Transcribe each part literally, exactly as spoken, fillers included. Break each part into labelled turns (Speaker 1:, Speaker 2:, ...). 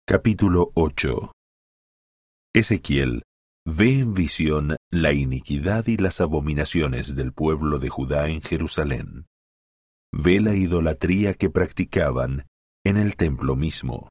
Speaker 1: Capítulo ocho. Ezequiel ve en visión la iniquidad y las abominaciones del pueblo de Judá en Jerusalén. Ve la idolatría que practicaban en el templo mismo.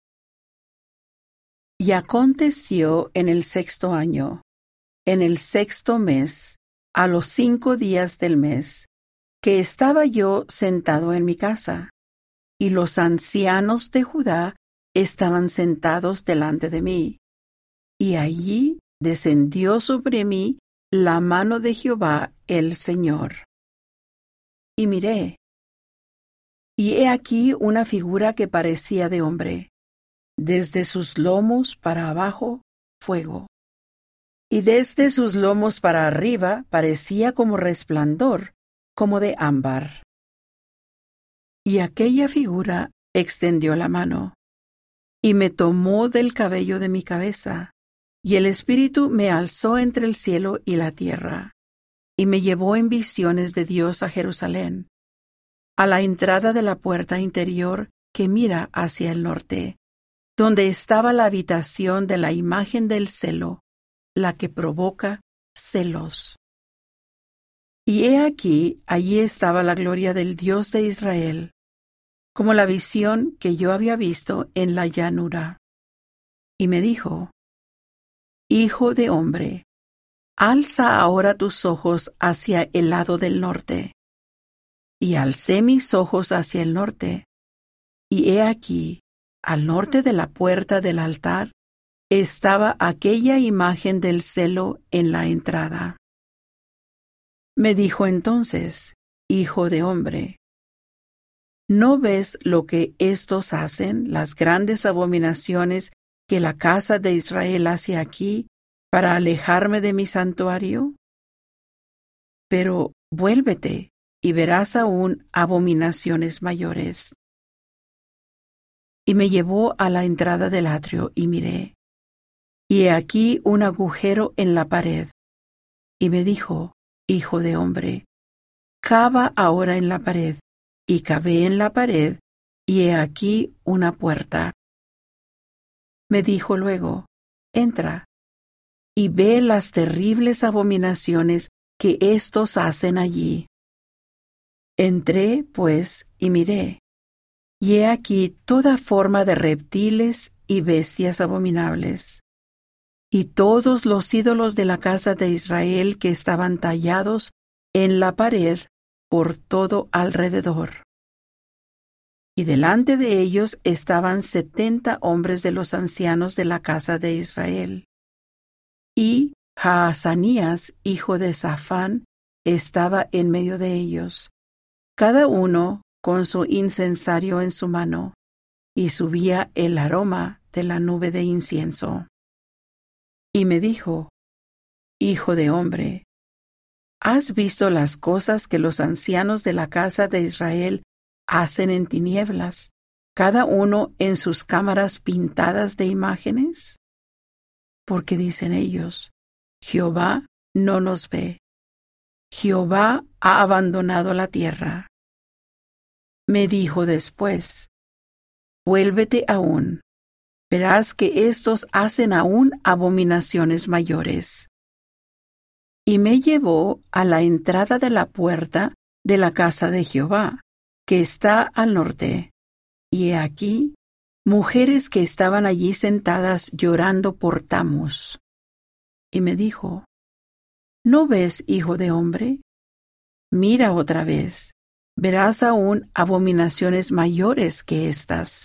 Speaker 2: Y aconteció en el sexto año, en el sexto mes, a los cinco días del mes, que estaba yo sentado en mi casa, y los ancianos de Judá estaban sentados delante de mí. Y allí descendió sobre mí la mano de Jehová el Señor. Y miré, y he aquí una figura que parecía de hombre, desde sus lomos para abajo, fuego, y desde sus lomos para arriba parecía como resplandor, como de ámbar. Y aquella figura extendió la mano, y me tomó del cabello de mi cabeza, y el Espíritu me alzó entre el cielo y la tierra, y me llevó en visiones de Dios a Jerusalén, a la entrada de la puerta interior que mira hacia el norte, donde estaba la habitación de la imagen del celo, la que provoca celos. Y he aquí, allí estaba la gloria del Dios de Israel, como la visión que yo había visto en la llanura. Y me dijo: Hijo de hombre, alza ahora tus ojos hacia el lado del norte. Y alcé mis ojos hacia el norte, y he aquí, al norte de la puerta del altar, estaba aquella imagen del celo en la entrada. Me dijo entonces: Hijo de hombre, ¿no ves lo que éstos hacen, las grandes abominaciones que la casa de Israel hace aquí, para alejarme de mi santuario? Pero vuélvete, y verás aún abominaciones mayores. Y me llevó a la entrada del atrio, y miré, y he aquí un agujero en la pared. Y me dijo: Hijo de hombre, cava ahora en la pared. Y cavé en la pared, y he aquí una puerta. Me dijo luego: Entra, y ve las terribles abominaciones que éstos hacen allí. Entré, pues, y miré, y he aquí toda forma de reptiles y bestias abominables, y todos los ídolos de la casa de Israel que estaban tallados en la pared por todo alrededor. Y delante de ellos estaban setenta hombres de los ancianos de la casa de Israel. Y Jaazanías, hijo de Safán, estaba en medio de ellos, cada uno con su incensario en su mano, y subía el aroma de la nube de incienso. Y me dijo: Hijo de hombre, ¿has visto las cosas que los ancianos de la casa de Israel hacen en tinieblas, cada uno en sus cámaras pintadas de imágenes? Porque dicen ellos: Jehová no nos ve. Jehová ha abandonado la tierra. Me dijo después: Vuélvete aún, verás que éstos hacen aún abominaciones mayores. Y me llevó a la entrada de la puerta de la casa de Jehová, que está al norte, y he aquí mujeres que estaban allí sentadas llorando por Tamuz. Y me dijo: ¿No ves, hijo de hombre? Mira otra vez, verás aún abominaciones mayores que estas.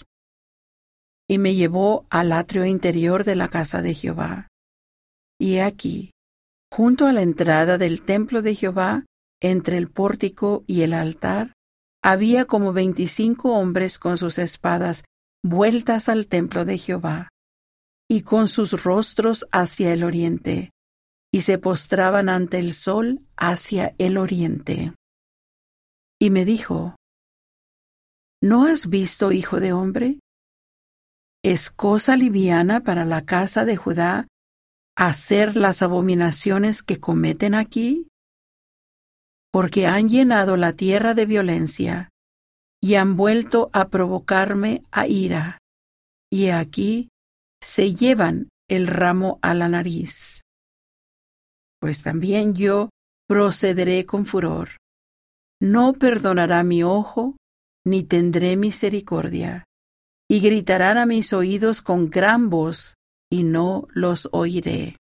Speaker 2: Y me llevó al atrio interior de la casa de Jehová. Y he aquí, junto a la entrada del templo de Jehová, entre el pórtico y el altar, había como veinticinco hombres con sus espadas vueltas al templo de Jehová, y con sus rostros hacia el oriente, y se postraban ante el sol hacia el oriente. Y me dijo: ¿No has visto, hijo de hombre? ¿Es cosa liviana para la casa de Judá hacer las abominaciones que cometen aquí? Porque han llenado la tierra de violencia, y han vuelto a provocarme a ira. y aquí se llevan el ramo a la nariz. Pues también yo procederé con furor. No perdonará mi ojo, ni tendré misericordia, y gritarán a mis oídos con gran voz, y no los oiré.